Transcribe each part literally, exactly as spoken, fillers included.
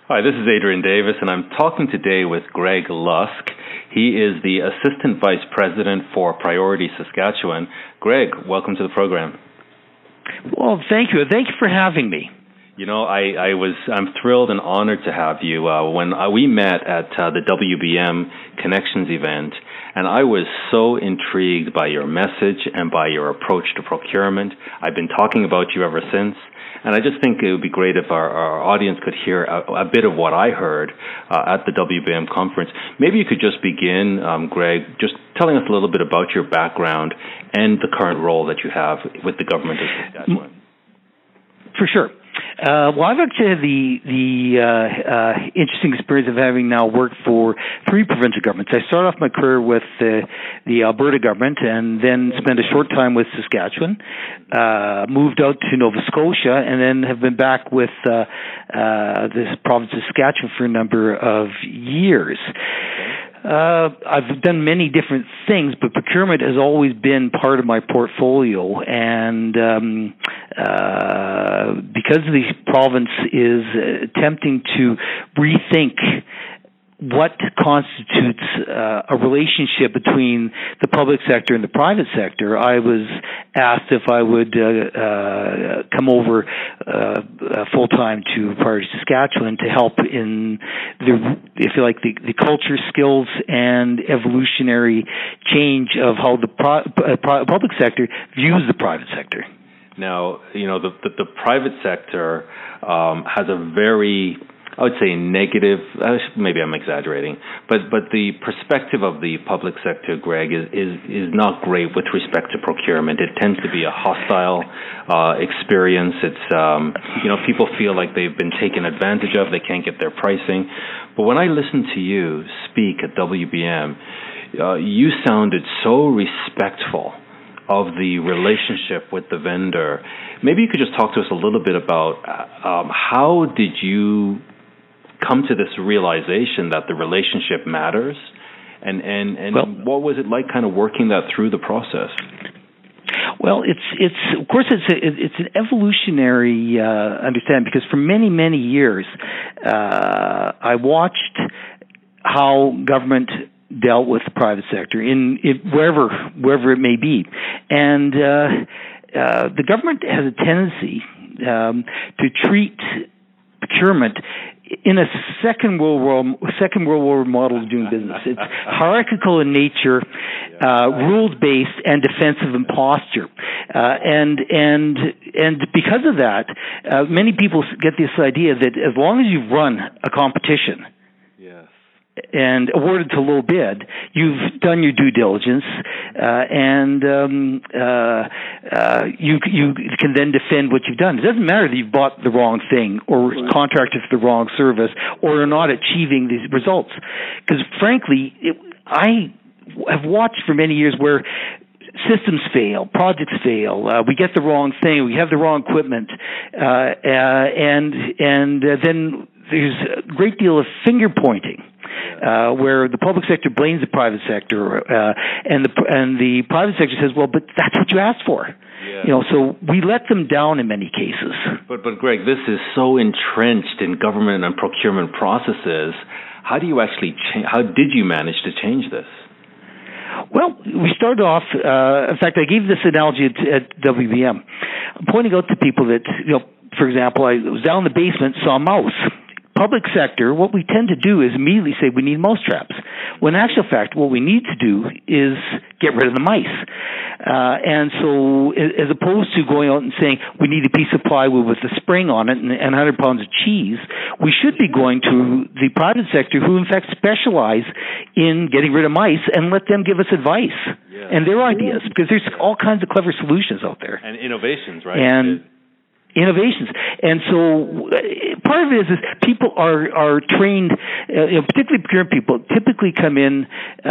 Hi, this is Adrian Davis, and I'm talking today with Greg Lusk. He is the Assistant Vice President for Priority Saskatchewan. Greg, welcome to the program. Well, thank you. Thank you for having me. You know, I, I was I'm thrilled and honored to have you. Uh, when uh, we met at uh, the W B M Connections event, and I was so intrigued by your message and by your approach to procurement. I've been talking about you ever since. And I just think it would be great if our, our audience could hear a, a bit of what I heard uh, at the W B M conference. Maybe you could just begin, um, Greg, just telling us a little bit about your background and the current role that you have with the government of Saskatchewan. For sure. Uh, well, I've actually had the the uh, uh, interesting experience of having now worked for three provincial governments. I started off my career with uh, the Alberta government and then spent a short time with Saskatchewan, uh, moved out to Nova Scotia, and then have been back with uh, uh, this province of Saskatchewan for a number of years. Uh, I've done many different things, but procurement has always been part of my portfolio. And um, uh, because the province is attempting to rethink what constitutes uh, a relationship between the public sector and the private sector, I was asked if I would uh, uh, come over uh, full-time to Priority Saskatchewan to help in, the, if you like, the, the culture, skills, and evolutionary change of how the pro- uh, public sector views the private sector. Now, you know, the, the, the private sector um, has a very... I would say negative, uh, maybe I'm exaggerating, but but the perspective of the public sector, Greg, is, is, is not great with respect to procurement. It tends to be a hostile uh, experience. It's, um, you know, people feel like they've been taken advantage of, they can't get their pricing. But when I listened to you speak at W B M, uh, you sounded so respectful of the relationship with the vendor. Maybe you could just talk to us a little bit about um, how did you come to this realization that the relationship matters, and and and well, what was it like, kind of working that through the process? Well, it's it's of course it's a, it's an evolutionary uh, understanding, because for many many years uh, I watched how government dealt with the private sector in it, wherever wherever it may be, and uh, uh, the government has a tendency um, to treat procurement in a second World War second World War model of doing business. It's hierarchical in nature, uh, rules based, and defensive in posture, uh, and and and because of that, uh, many people get this idea that as long as you've run a competition, yes, and awarded to low bid, you've done your due diligence, uh, and um, uh, uh, you you can then defend what you've done. It doesn't matter that you've bought the wrong thing or contracted for the wrong service or are not achieving these results. Because frankly, it, I have watched for many years where systems fail, projects fail, uh, we get the wrong thing, we have the wrong equipment, uh, uh, and and uh, then there's a great deal of finger pointing. Uh, where the public sector blames the private sector, uh, and the and the private sector says, "Well, but that's what you asked for." Yeah. You know, so we let them down in many cases. But but Greg, this is so entrenched in government and procurement processes. How do you actually change? How did you manage to change this? Well, we started off. Uh, in fact, I gave this analogy at, at W B M. I'm pointing out to people that, you know, for example, I was down in the basement, saw a mouse. Public sector, what we tend to do is immediately say we need mouse traps. When in actual fact, what we need to do is get rid of the mice. Uh, and so as opposed to going out and saying we need a piece of plywood with a spring on it and, and one hundred pounds of cheese, we should be going to the private sector, who in fact specialize in getting rid of mice, and let them give us advice yeah. and their ideas, because there's all kinds of clever solutions out there. And innovations, right? And innovations. And so part of it is, is people are, are trained, uh, you know, particularly procurement people, typically come in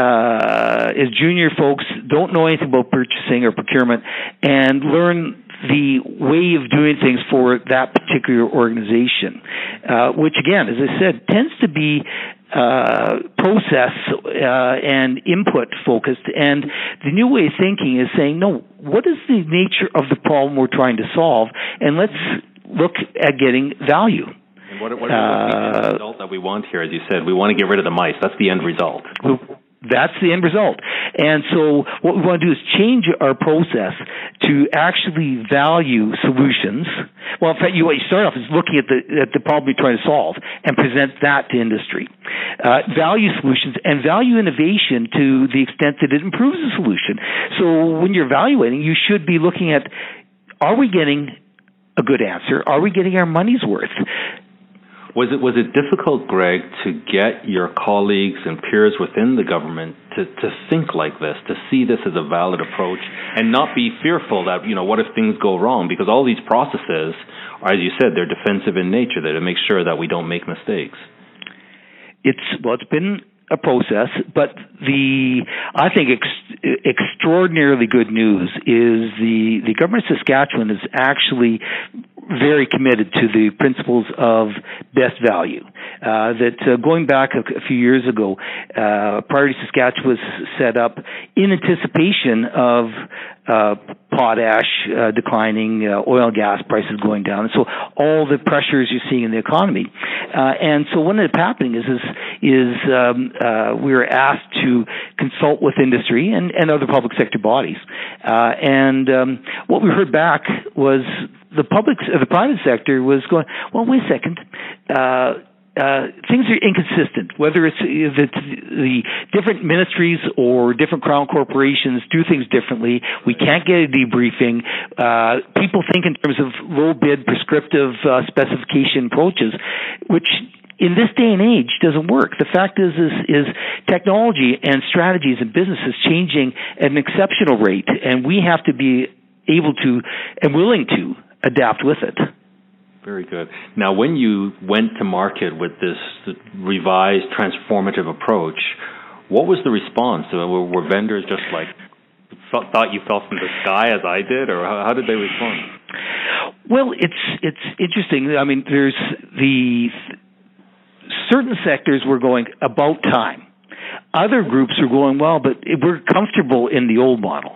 uh, as junior folks, don't know anything about purchasing or procurement, and learn the way of doing things for that particular organization, uh, which again, as I said, tends to be uh, process uh, and input focused. And the new way of thinking is saying, no, what is the nature of the problem we're trying to solve, and let's look at getting value. And what, what are uh, the results that we want here, as you said. We want to get rid of the mice. That's the end result. That's the end result. And so what we want to do is change our process to actually value solutions. Well, in fact, you, what you start off is looking at the at the problem you're trying to solve and present that to industry. Uh, value solutions and value innovation to the extent that it improves the solution. So when you're evaluating, you should be looking at, are we getting a good answer? Are we getting our money's worth? Was it was it difficult, Greg, to get your colleagues and peers within the government to, to think like this, to see this as a valid approach, and not be fearful that, you know, what if things go wrong? Because all these processes, are, as you said, they're defensive in nature. They're to make sure that we don't make mistakes. It's well, it's been a process, but the I think ex- extraordinarily good news is the the government of Saskatchewan is actually very committed to the principles of best value. Uh, that uh, going back a, a few years ago, uh, Priority Saskatchewan was set up in anticipation of uh, potash uh, declining, uh, oil and gas prices going down, and so all the pressures you're seeing in the economy. Uh, and so what ended up happening is is, is um, uh, we were asked to consult with industry and, and other public sector bodies, uh, and um, what we heard back was the public, uh, the private sector was going, well, wait a second. Uh, Uh, things are inconsistent, whether it's the, the different ministries or different crown corporations do things differently. We can't get a debriefing. Uh, people think in terms of low bid prescriptive uh, specification approaches, which in this day and age doesn't work. The fact is, is, is technology and strategies and business is changing at an exceptional rate, and we have to be able to and willing to adapt with it. Very good. Now, when you went to market with this revised transformative approach, what was the response? Were, were vendors just like, thought you fell from the sky as I did, or how, how did they respond? Well, it's it's interesting. I mean, there's the certain sectors were going about time. Other groups are going, well, but we're comfortable in the old model.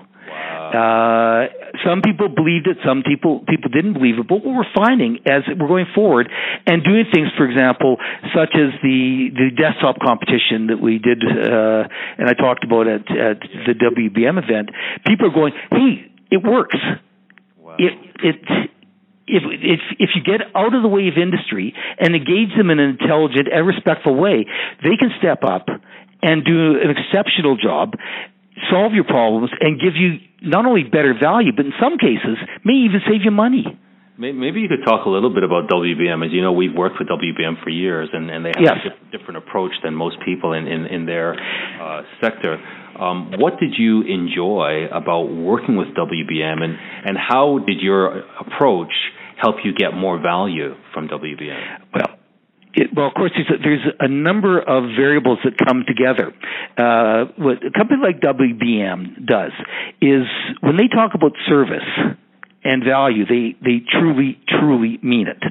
Uh, some people believed it, some people people didn't believe it. But what we're finding as we're going forward and doing things, for example, such as the, the desktop competition that we did, uh, and I talked about at, at the W B M event, people are going, hey, it works. Wow. It it if if if you get out of the way of industry and engage them in an intelligent and respectful way, they can step up and do an exceptional job, solve your problems, and give you not only better value, but in some cases, may even save you money. Maybe you could talk a little bit about W B M. As you know, we've worked with W B M for years, and, and they have yes. a diff- different approach than most people in, in, in their uh, sector. Um, what did you enjoy about working with W B M, and, and how did your approach help you get more value from W B M? Well, It, well, of course, there's a, there's a number of variables that come together. Uh, what a company like W B M does is when they talk about service and value, they, they truly, truly mean it.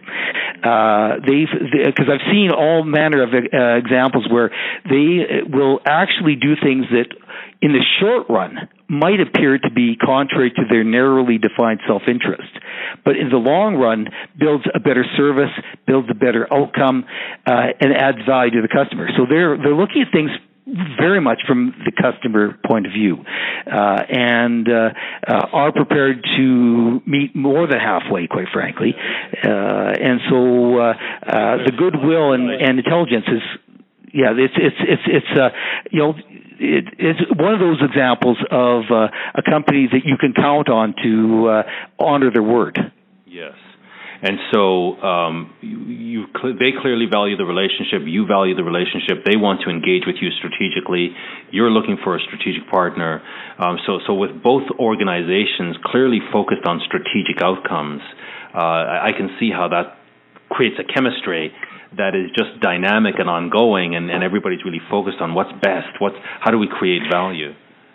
Uh, they've, because they, I've seen all manner of uh, examples where they will actually do things that in the short run might appear to be contrary to their narrowly defined self-interest, but in the long run builds a better service, builds a better outcome, uh, and adds value to the customer. So they're they're looking at things very much from the customer point of view, uh, and uh, uh, are prepared to meet more than halfway, quite frankly. Uh, and so uh, uh, the goodwill and, and intelligence is, yeah, it's it's it's it's uh, you know. It, it's one of those examples of uh, a company that you can count on to uh, honor their word. Yes. And so um, you, you cl- they clearly value the relationship. You value the relationship. They want to engage with you strategically. You're looking for a strategic partner. Um, so, so with both organizations clearly focused on strategic outcomes, uh, I can see how that creates a chemistry that is just dynamic and ongoing, and, and everybody's really focused on what's best, what's how do we create value.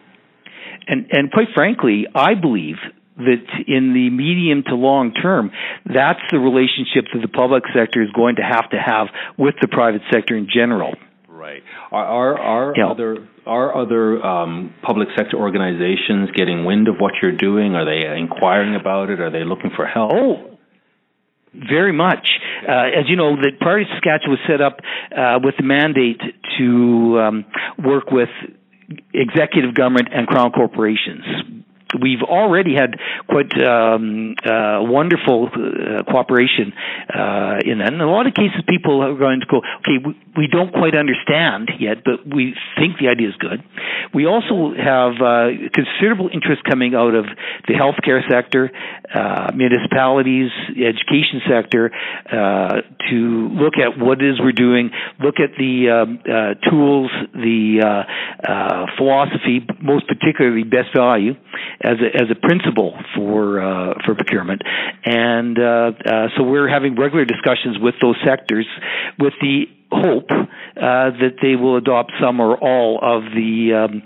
And and quite frankly, I believe that in the medium to long term, that's the relationship that the public sector is going to have to have with the private sector in general. Right. Are are, are yeah. other are other um, public sector organizations getting wind of what you're doing? Are they inquiring about it? Are they looking for help? Oh, very much. Uh, as you know, the Priority Saskatchewan was set up uh, with the mandate to um, work with executive government and Crown corporations. We've already had quite um, uh, wonderful uh, cooperation uh, in that. In a lot of cases, people are going to go, okay, we, we don't quite understand yet, but we think the idea is good. We also have uh, considerable interest coming out of the healthcare sector, uh, municipalities, the education sector, uh, to look at what it is we're doing, look at the um, uh, tools, the uh, uh, philosophy, most particularly best value, as a, as a principle for uh, for procurement, and uh, uh, so we're having regular discussions with those sectors, with the hope uh, that they will adopt some or all of the um,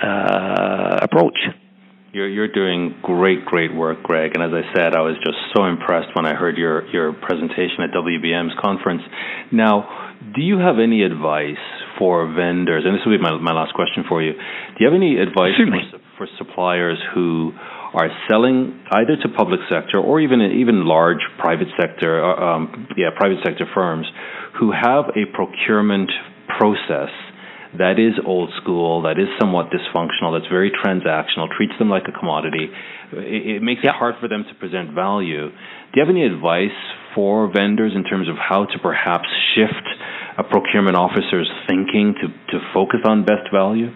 uh, approach. You're you're doing great, great work, Greg. And as I said, I was just so impressed when I heard your your presentation at W B M's conference. Now, do you have any advice for vendors? And this will be my my last question for you. Do you have any advice for, for suppliers who are selling either to public sector or even even large private sector, um, yeah, private sector firms who have a procurement process that is old school, that is somewhat dysfunctional, that's very transactional, treats them like a commodity? It, it makes it hard for them to present value. Do you have any advice for vendors in terms of how to perhaps shift a procurement officer's thinking to, to focus on best value?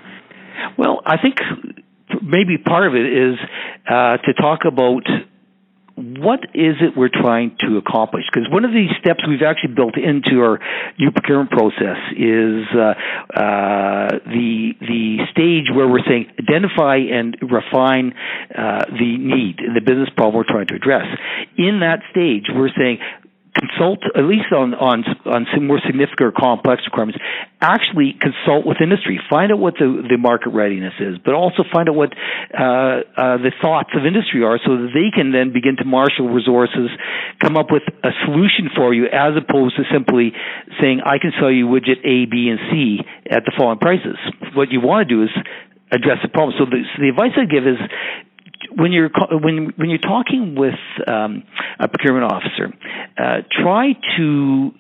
Well, I think maybe part of it is uh, to talk about what is it we're trying to accomplish? Because one of the steps we've actually built into our new procurement process is uh, uh, the the stage where we're saying identify and refine uh, the need, the business problem we're trying to address. In that stage, we're saying consult, at least on, on on some more significant or complex requirements, actually consult with industry. Find out what the, the market readiness is, but also find out what uh, uh, the thoughts of industry are so that they can then begin to marshal resources, come up with a solution for you, as opposed to simply saying, I can sell you widget A, B, and C at the following prices. What you want to do is address the problem. So the, so the advice I give is, when you're when when you're talking with um, a procurement officer, uh, try to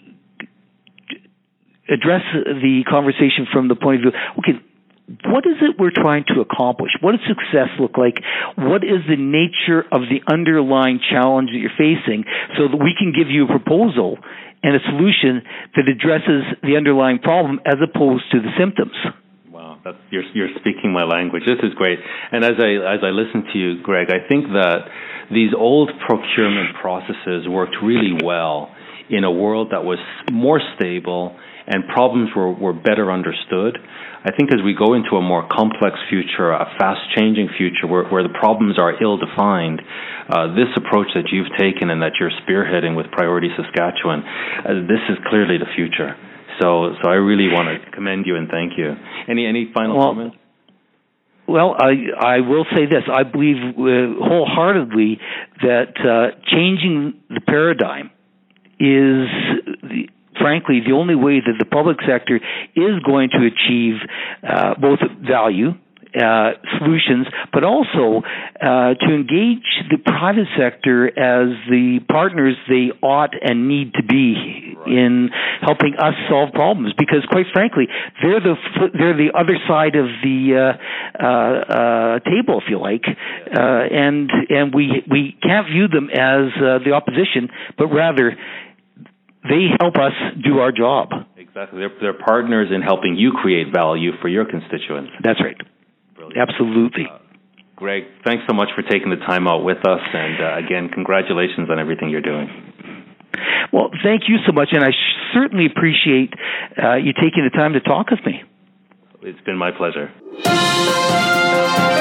address the conversation from the point of view, okay, what is it we're trying to accomplish? What does success look like? What is the nature of the underlying challenge that you're facing, so that we can give you a proposal and a solution that addresses the underlying problem as opposed to the symptoms. That's, you're, you're speaking my language. This is great. And as I as I listen to you, Greg, I think that these old procurement processes worked really well in a world that was more stable and problems were, were better understood. I think as we go into a more complex future, a fast-changing future where, where the problems are ill-defined, uh, this approach that you've taken and that you're spearheading with Priority Saskatchewan, uh, this is clearly the future. So, so I really want to commend you and thank you. Any any final well, comments? Well, I I will say this: I believe uh, wholeheartedly that uh, changing the paradigm is, the, frankly, the only way that the public sector is going to achieve uh, both value. Uh, solutions, but also uh, to engage the private sector as the partners they ought and need to be right. in helping us solve problems. Because, quite frankly, they're the they're the other side of the uh, uh, uh, table, if you like, uh, and and we we can't view them as uh, the opposition, but rather they help us do our job. Exactly, they're they're partners in helping you create value for your constituents. That's right. Absolutely. Uh, Greg, thanks so much for taking the time out with us, and uh, again, congratulations on everything you're doing. Well, thank you so much, and I sh- certainly appreciate uh, you taking the time to talk with me. It's been my pleasure.